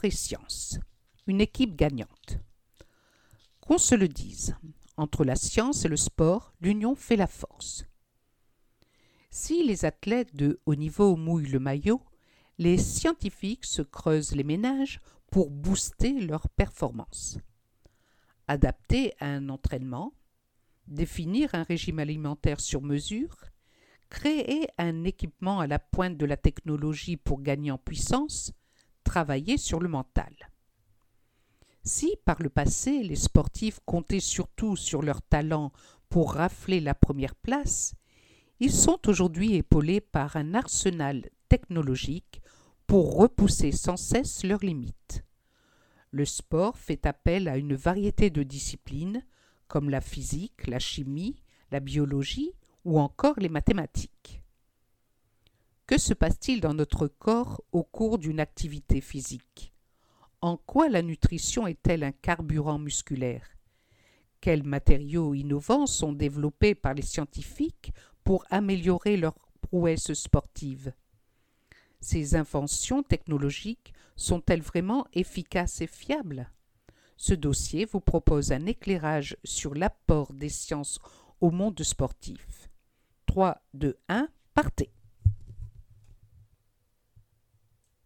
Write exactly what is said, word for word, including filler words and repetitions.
Sport et sciences. Une équipe gagnante. Qu'on se le dise, entre la science et le sport, l'union fait la force. Si les athlètes de haut niveau mouillent le maillot, les scientifiques se creusent les méninges pour booster leur performance. Adapter un entraînement, définir un régime alimentaire sur mesure, créer un équipement à la pointe de la technologie pour gagner en puissance, travailler sur le mental. Si par le passé les sportifs comptaient surtout sur leur talent pour rafler la première place, ils sont aujourd'hui épaulés par un arsenal technologique pour repousser sans cesse leurs limites. Le sport fait appel à une variété de disciplines comme la physique, la chimie, la biologie ou encore les mathématiques. Que se passe-t-il dans notre corps au cours d'une activité physique ? En quoi la nutrition est-elle un carburant musculaire ? Quels matériaux innovants sont développés par les scientifiques pour améliorer leurs prouesses sportives ? Ces inventions technologiques sont-elles vraiment efficaces et fiables ? Ce dossier vous propose un éclairage sur l'apport des sciences au monde sportif. trois, deux, un, partez!